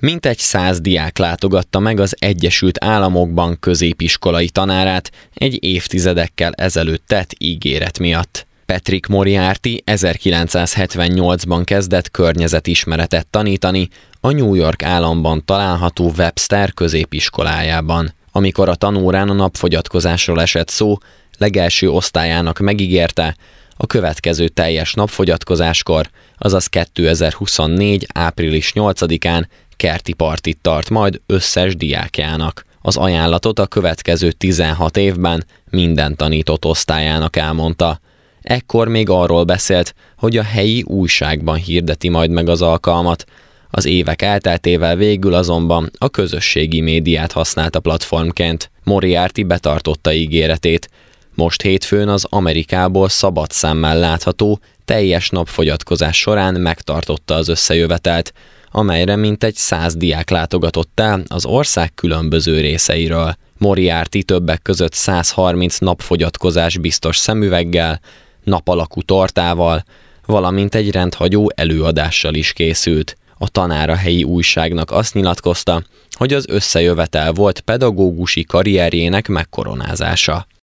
Mintegy 100 diák látogatta meg az Egyesült Államokban középiskolai tanárát egy évtizedekkel ezelőtt tett ígéret miatt. Patrick Moriarty 1978-ban kezdett környezetismeretet tanítani a New York államban található Webster középiskolájában. Amikor a tanórán a napfogyatkozásról esett szó, legelső osztályának megígérte, a következő teljes napfogyatkozáskor, azaz 2024. április 8-án kerti partit tart majd összes diákjának. Az ajánlatot a következő 16 évben minden tanított osztályának elmondta. Ekkor még arról beszélt, hogy a helyi újságban hirdeti majd meg az alkalmat. Az évek elteltével végül azonban a közösségi médiát használta platformként. Moriarty betartotta ígéretét. Most hétfőn az Amerikából szabad szemmel látható teljes napfogyatkozás során megtartotta az összejövetelt, amelyre mintegy 100 diák látogatott el az ország különböző részeiről. Moriarty többek között 130 napfogyatkozás biztos szemüveggel, napalakú tortával, valamint egy rendhagyó előadással is készült. A tanár a helyi újságnak azt nyilatkozta, hogy az összejövetel volt pedagógusi karrierjének megkoronázása.